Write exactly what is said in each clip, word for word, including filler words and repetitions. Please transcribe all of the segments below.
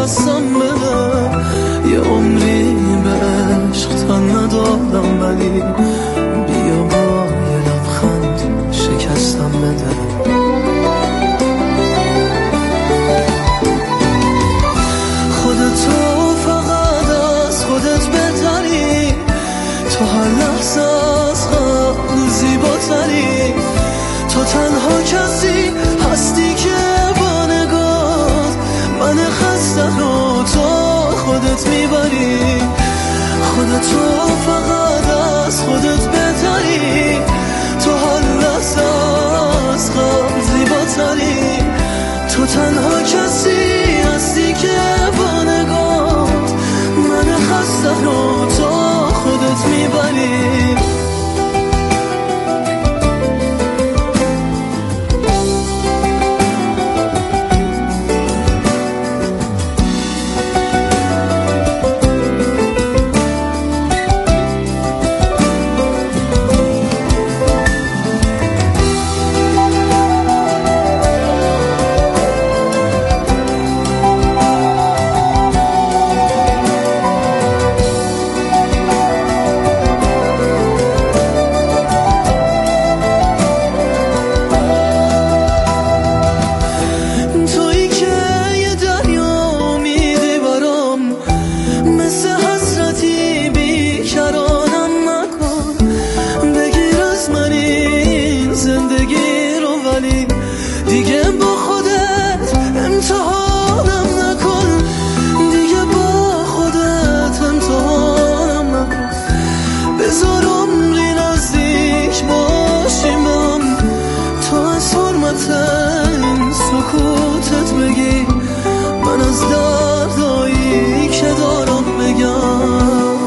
دستم بده. یه عمری به عشق تن ندادم ولی بیا با یه لبخند شکستم بده. خودتو فقط از خودت بهتری، تو هر لحظه از قبل زیباتری، تو تنها کسی هستی که با نگات من خسته رو تو خودت میبری. خودتو فقط از خودت بهتری، تو هر لحظه از قبل زیباتری، تو تنها کسی هستی که با نگات من خسته رو تو خودت میبری. سکوتت بگی من از دردایی که دارم بگم.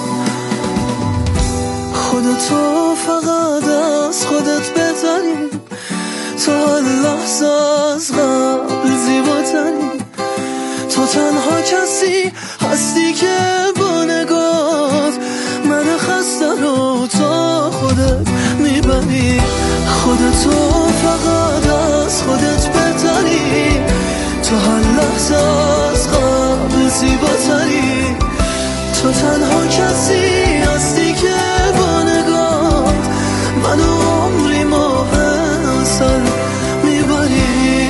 خودتو فقط از خودت بهتری، تو هر لحظه از قبل زیباتری، تو تنها کسی هستی که با نگات من خسته رو تو خودت میبری. خودتو فقط از خودت بهتری، تو هر لحظه از قبل زیباتری، تو تنها کسی هستی که با نگات من عمری ماه سر میبری.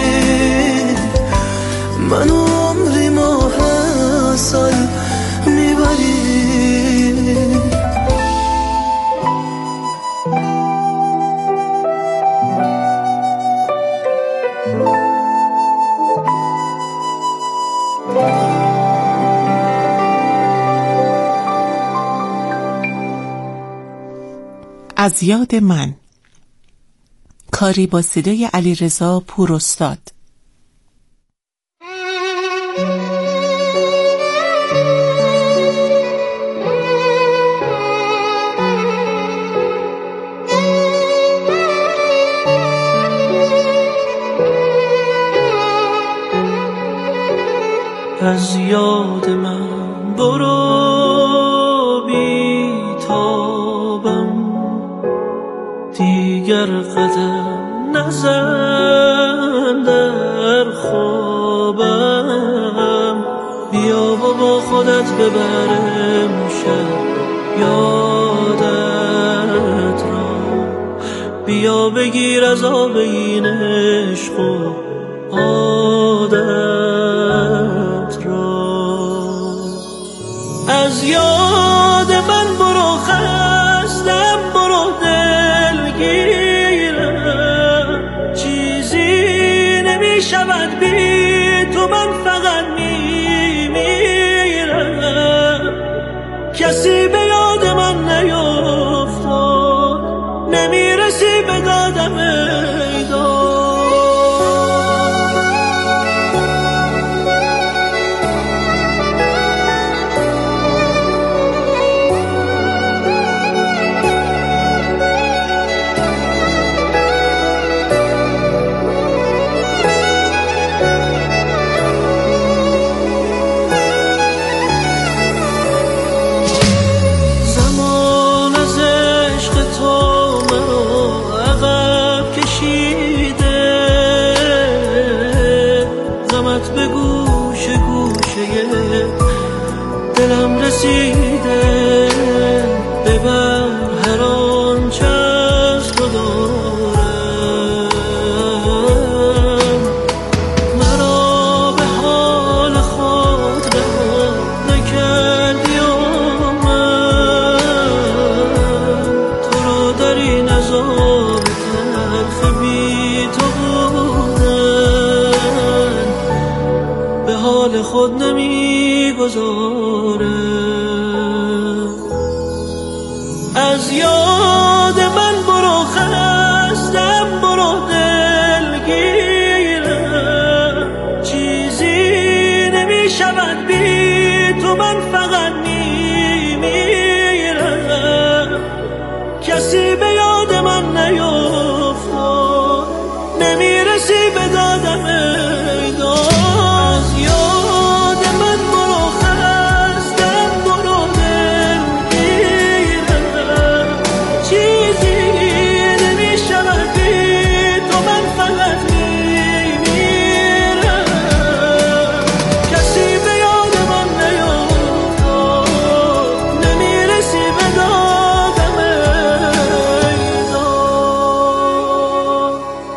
من عمری ماه سر میبری. از یاد من، کاری با صدای علیرضا پوراستاد. از یاد من برو بی تابم، دیگر قدم نزن در خوابم. بیا و با خودت ببرم شب یادت را، بیا بگیر از آب این عشق و عادت را. از یاد من برو خستم، برو دلگیرم، چیزی نمی شود بی تو، من فقط میمیرم. کسی به یاد من نیفتاد، نمیرسی به دادم ایداد. به گوش گوش که دلم رسیده ببر هر آنچه از تو دارم. مرا به حال خود رها نکردی و من تو را در این عذاب تلخ بی تو بودن به حال خود نمی گذارم. از یاد من برو خستم، برو دلگیرم، چیزی نمی شود بی تو، من فقط می میرم. کسی به یاد من نیفتاد، نمی رسی به دادم ای داد. از یاد من برو خستم، برو دلگیرم، چیزی نمی شود بی تو، من فقط می میرم. کسی به یاد من نیفتاد، نمی رسی به دادم ای داد.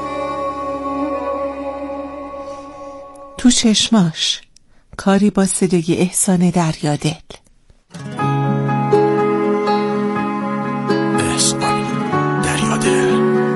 تو چشماش، کاری با صدای احسان دریادل. احسان دریادل.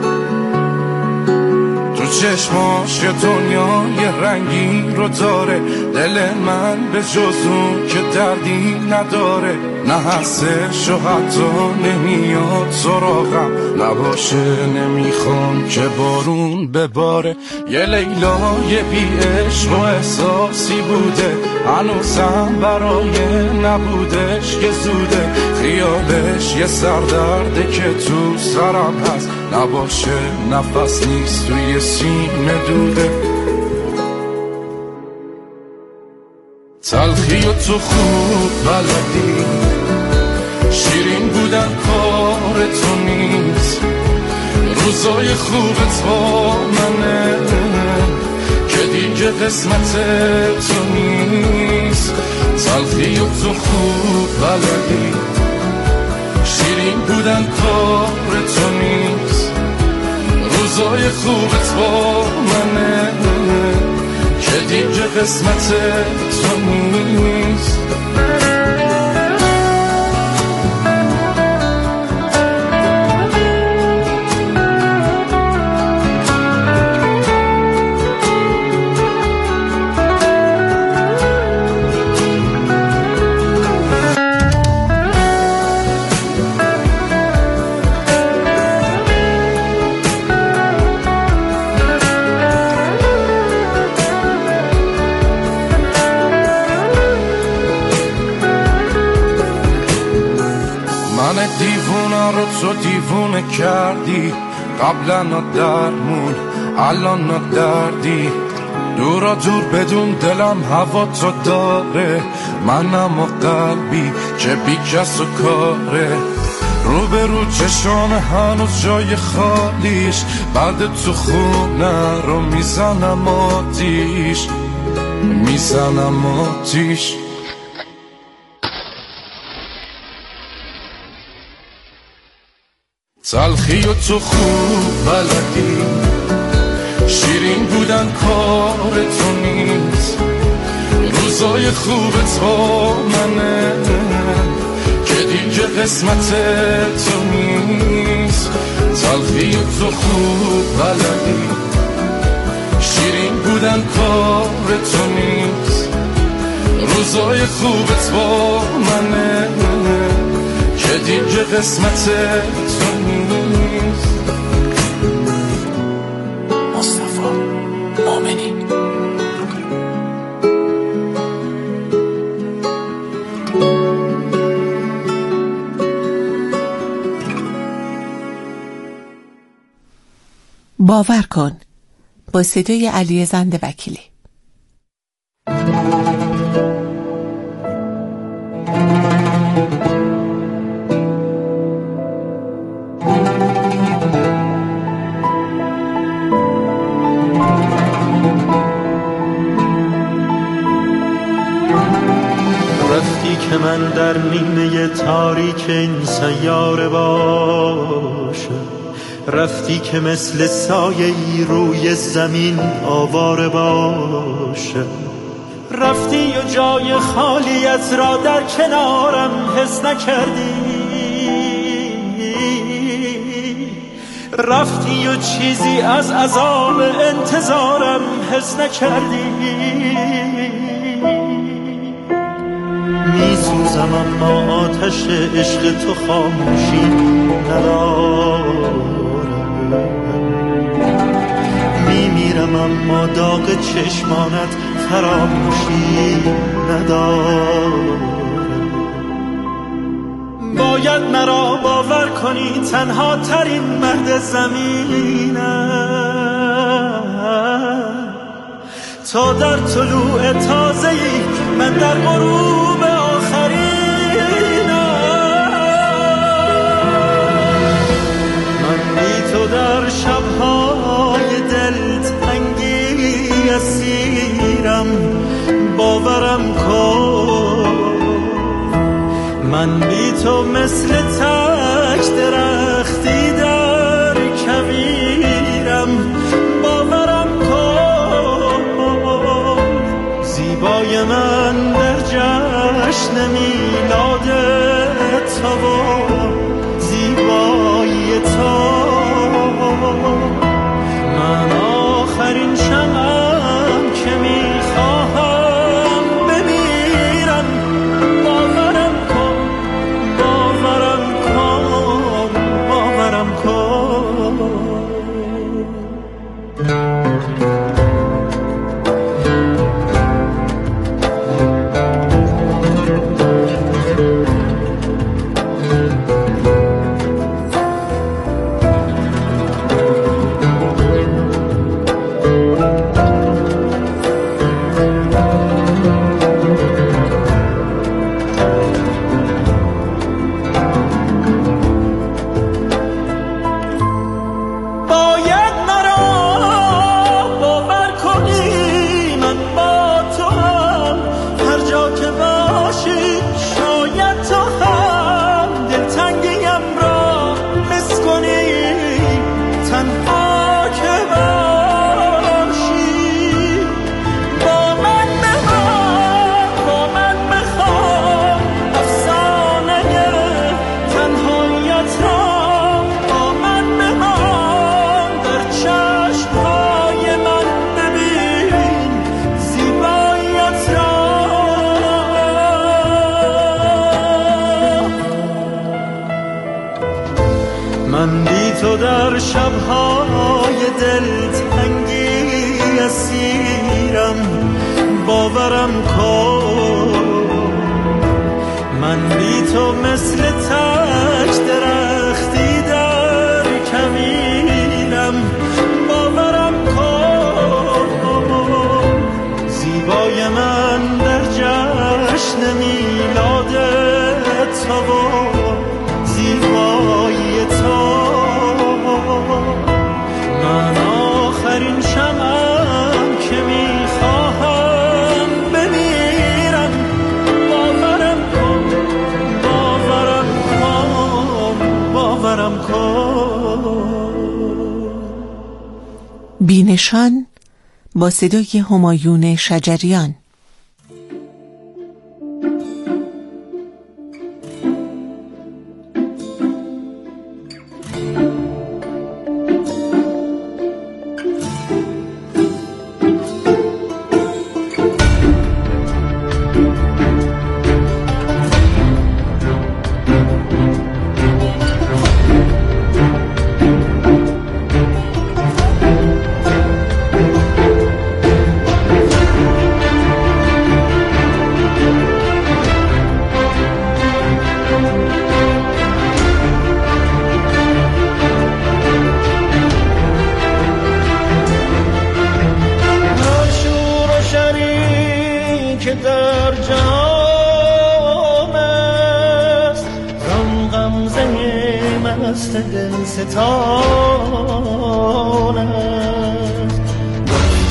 تو چشماش یه دنیای رنگی رو داره، دل من به جز اون که دردی نداره. نه هستش و حتی نمیاد سراغم، نباشه نمیخوام که بارون بباره. یه لیلای بی عشق و احساسی بوده، هنوزم برای نبودش که زوده. خیالش یه سردرده که تو سرم هست، نباشه نفس نیست توی سینه دوده. تلخی و تو خوب بلدی، شیرین بودن کار تو نیست. روزای خوبت با منه که دیگه قسمت تو نیست. تلخی و تو خوب بلدی، شیرین بودن کار تو نیست. روزای خوبت با منه که دیگه قسمت تو نیست. من دیوونه رو تو دیوونه کردی، قبلا درمون الان دردی. دورا دور بدون دلم هوا تو داره، منم و قلبی که بی کس و کاره. رو به رو چشام هنوز جای خالیش، بعد تو خونه رو میزنم آتیش، میزنم آتیش. تلخی و تو خوب بلدی، شیرین بودن کار تو نیست. روزای خوبت با منه که دیگه قسمت تو نیست. تلخی و تو خوب بلدی، شیرین بودن کار تو نیست. روزای خوبت با منه که دیگه قسمت تو نیست. مصطفی مومنی. باور کن، با صدای علی زند وکیلی. که من در نیمه تاریک این سیاره باشم، رفتی که مثل سایه‌ای روی زمین آواره باشم، رفتی و جای خالیت را در کنارم حس نکردی، رفتی و چیزی از عذاب انتظارم حس نکردی. میسوزم اما آتش عشق تو خاموشی ندارم، میمیرم اما داغ چشمانت فراموشی ندارم. باید مرا باور کنی تنها ترین مرد زمینم، تا در طلوع تازه‌ای من در غروب آخرینم. من بی تو در شب‌های دلتنگی اسیرم، باورم کن. من بی تو مثل تک درختی در کویرم، باورم کن. زیبای من در جشن میلاد تو و زیبایی تو، من آخرین شمعم که میخواهم بمیرم. باورم کن، باورم کن، باورم کن. من بی تو در شب‌های دلتنگی اسیرم، باورم کن. من بی تو مثل تک درختی در کویرم، باورم کن. زیبای من در جشن میلاد تو و زیبایی تو، من آخرین شمعم که میخواهم بمیرم. باورم کن، باورم کن، باورم کن. بینشان با صدای همایون شجریان.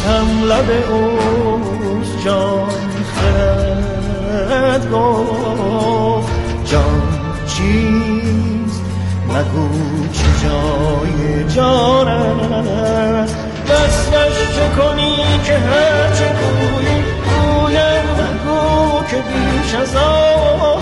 لب اوست جان خرد گفت چیز نگو چه جای جان است بس چه کنی که هر چه گویی گویم نگو که بیش از آن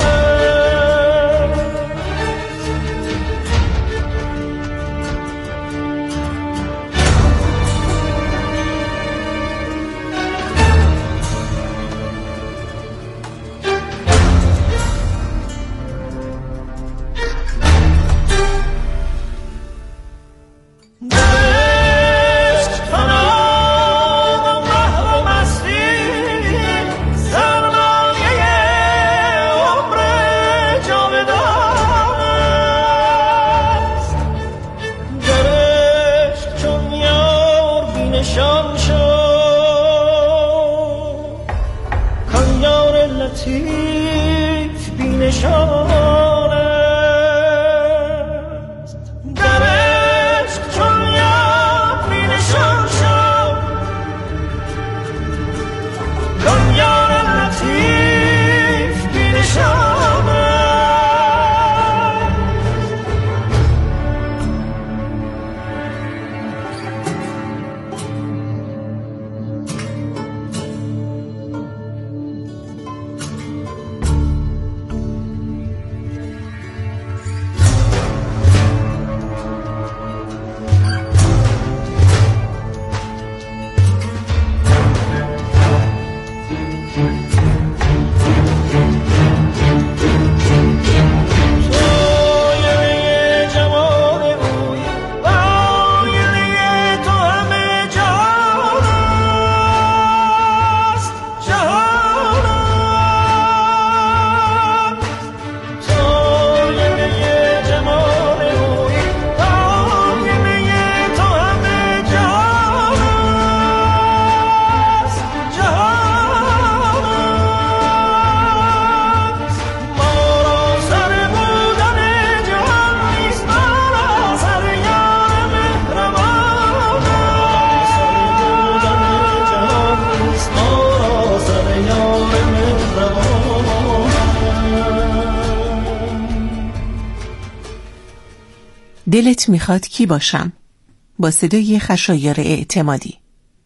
دلت میخواد کی باشم؟ با صدای خشایار اعتمادی.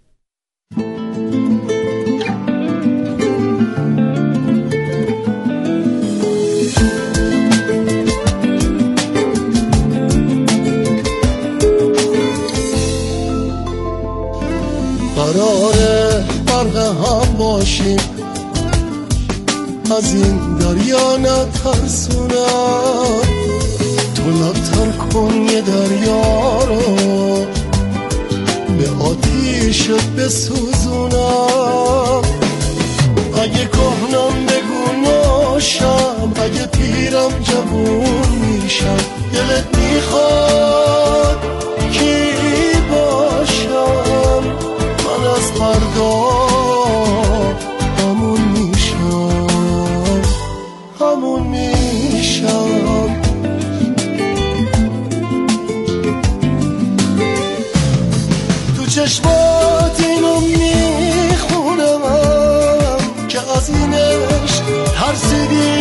قراره غرق هم باشیم از این دریا نترسونم تو لبتر کن یه دریا رو به آتیشت بسوزونم اگه کهنم بگو ناشم اگه پیرم جوون میشم دلت میخواد کی باشم من از فردا همون میشم همون میشم چشمات اینو میخونم که از این عشق ترسیدی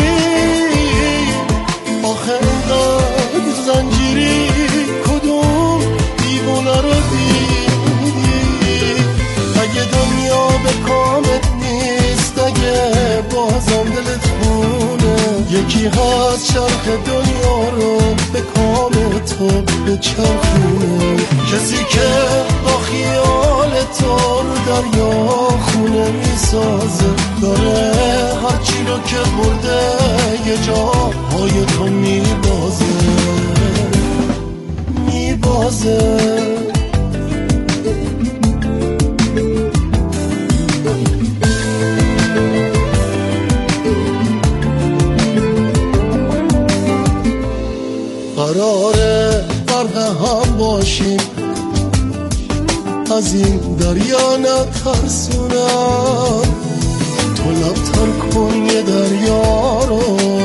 آخه اینقدر زنجیری کدوم دیوونه رو دیدی اگه دنیا به کامت نیست اگه بازم دلت خونه یکی هست چرخ دنیا رو به کام تو بچرخونه کسی که با خیال تو رو دریا خونه میسازه داره هرچی رو که برده یه جا پای تو میبازه میبازه قراره غرق هم باشیم از این دریا نترسونم تو لبتر کن یه دریا رو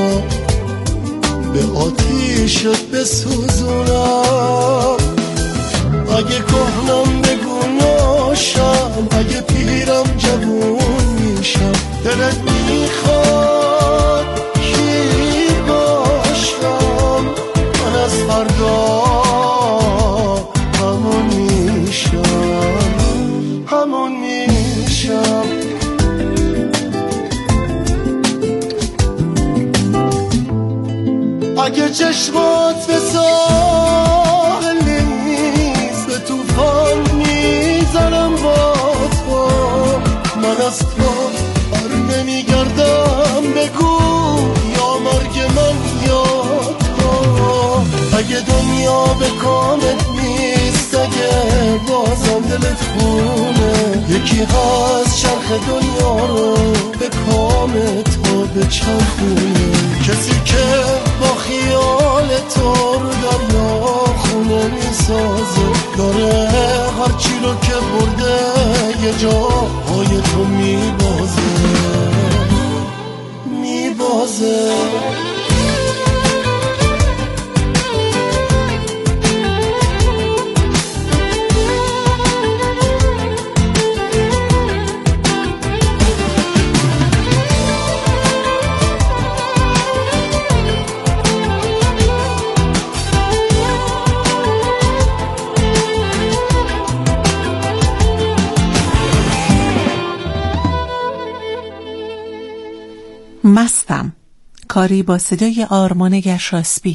به آتیشت بسوزونم اگه کهنم بگو ناشم اگه پیرم جوون میشم دلت میخواد کی باشم اگه چشمات به ساحل نیست به توفان میزنم با تو من از تو بر نمیگردم بگو یا مرگ من یا تو اگه دنیا به کامت نیست اگه بازم دلت خونه یکی هست چرخ دنیا رو به کام تو بچرخونه کسی که با خیال تو رو دریا خونه میسازه داره هرچی رو که برده یه جاهای تو میبازه میبازه مستم، کاری با صدای آرمان گشاسبی.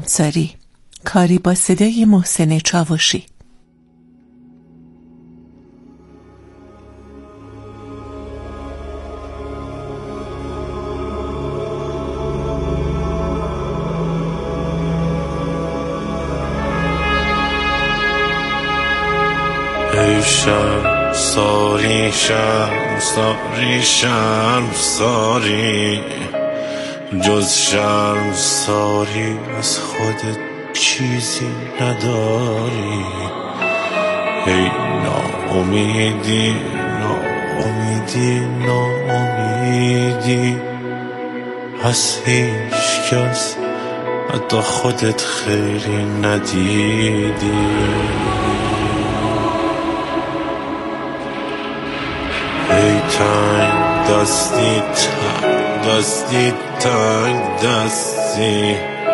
افزاری، کاری با صدای محسن چاوشی. ای شم ساری شم ساری شم ساری، جز شرم ساری از خودت چیزی نداری. ای ناامیدی ناامیدی ناامیدی، از هیچ کس حتی خودت خیری ندیدی. ای تنگ دستی تنگ دستی تنگ دستی،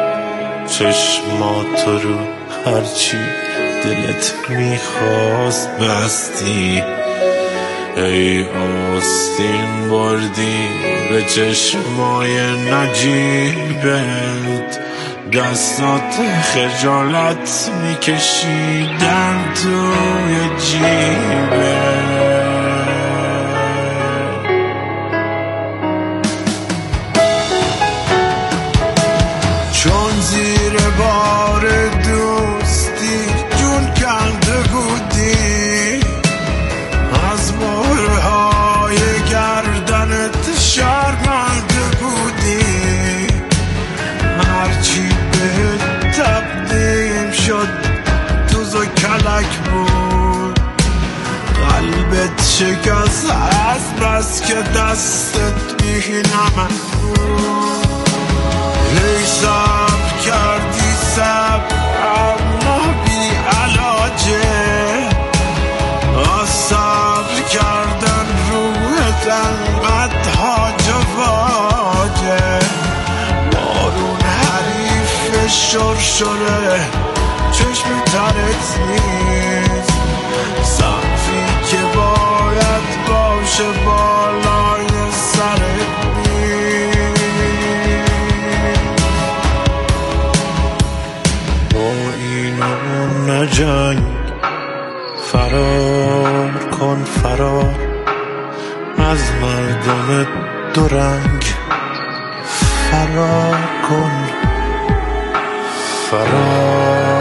چشمات رو هرچی دلت میخواست بستی. ای آستین بردی به چشمای نجیبت، دستات خجالت میکشیدن توی جیبت. چون زیر بار دوستی جون کنده بودی، از مهرهای گردنت شرمنده بودی. هرچی بهت تبدیل شد دوز و کلک بود، قلبت شکست از بس که دستت بی نمک بود. ای صبر کردی صبر اما بی علاجه، از صبر کردن روحت انقدر هاج و واجه. بارون حریف شرشره چشم ترت نیست، سقفی که باید باشه بالای سرت نیست. نجنگ فرار کن فرار از مردم دورنگ، فرار کن فرار.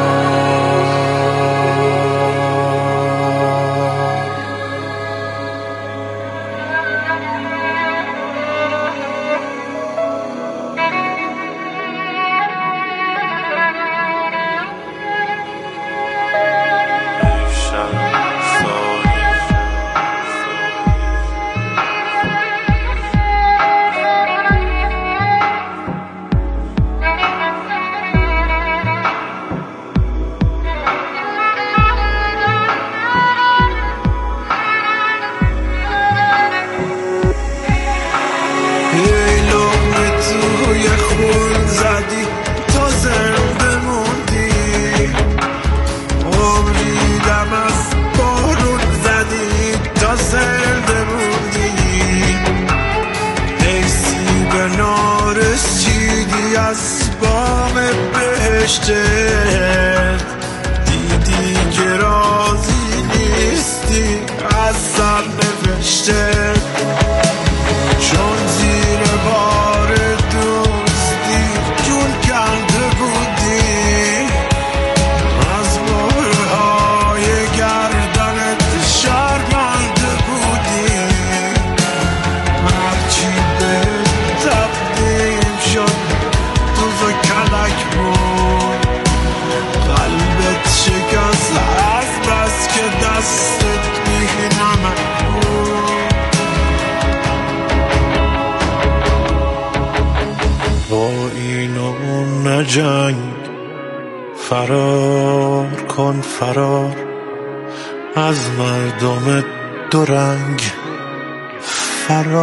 دیدی که راضی نیستی از سر نوشته، چون زیر بار دوستی جون کنده بودی، از مهرهای گردنت شرمنده بودی. هرچی بهت تبدیل شد دوز و کلک بود، قلبت شکست از بس که دستت بی نمک بود. با این و اون نجنگ فرار کن فرار از مردم دورنگ، فرار.